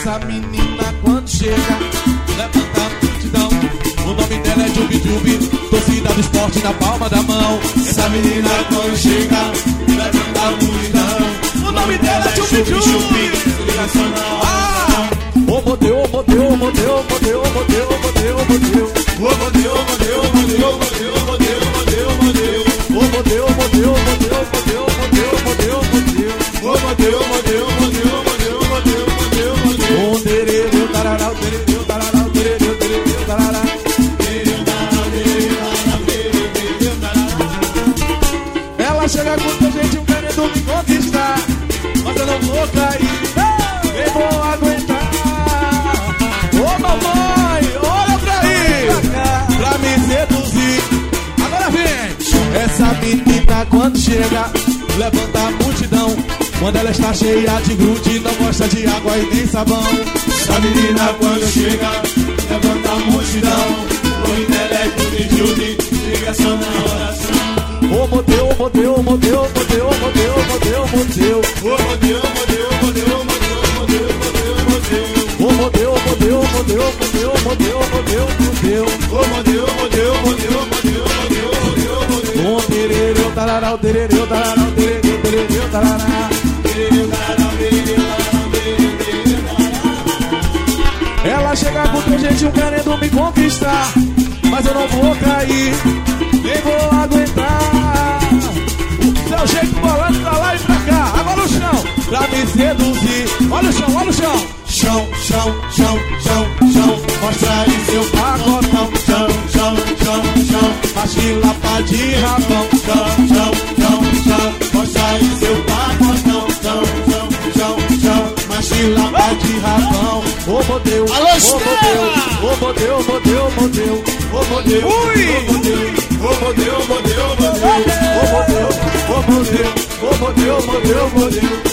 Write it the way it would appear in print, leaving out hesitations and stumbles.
Essa menina quando chega, levanta a multidão. O nome dela é Jubi Jubi, torcida do esporte na palma da mão. Essa menina quando chega, levanta a multidão. O nome dela é Jubi Jubi. Ô modeu, ô modeu, ô modeu, ô modeu, ô modeu, ô modeu, ô modeu. Ô modeu, ô modeu, ô modeu, ô modeu, ô modeu, ô modeu, ô modeu. Ô modeu, ô modeu, ô modeu, ô modeu, ô modeu, ô modeu, ô modeu. Ô modeu, ô modeu, ô modeu, ô modeu, ô modeu, ô modeu, ô modeu. Ô terereu, tararau, terereu, tararau, terereu, terereu, tararau. Ela chega com muita gente, querendo me conquistar, mas eu não vou cair, nem vou aguentar. Ô mamãe, olha pra aí, pra me seduzir. Agora vem. Essa menina quando chega, levanta a multidão. Quando ela está cheia de grude, não gosta de água e nem sabão. Essa menina quando chega, levanta a multidão. O nome dela é Jubi Jubi, ligação na oração. Ô modeu, modeu, modeu, modeu, modeu, modeu, modeu. Ô modeu, modeu, modeu, modeu, modeu, modeu, modeu. Ô modeu, modeu, modeu, modeu, modeu, modeu, modeu. Ô modeu, modeu, modeu, modeu, modeu, modeu, modeu. Ô terereu, tararau, terereu, tararau, terereu, terereu, tararau. Terereu, tararau, terereu, tararau, terereu, terereu, tararau. Ela chega com teu jeitinho querendo me conquistar, mas eu não vou cair, nem vou aguentar. O seu jeito bolando pra lá e pra cá. Agora o chão, pra me seduzir. Olha o chão, olha o chão. Chão, chão, chão, chão, chão. Mostra aí seu pacotão. Chão, chão, chão, chão. Machila pá de rabão. Chão, chão, chão, chão. Mostra aí seu pacotão. Chão, chão, chão, chão. Machila pá de rabão. Ô modeu, ô modeu, ô modeu, modeu, modeu. Ô modeu, ô modeu, ô modeu, modeu, modeu. Ô modeu, ô modeu, ô modeu, modeu, modeu.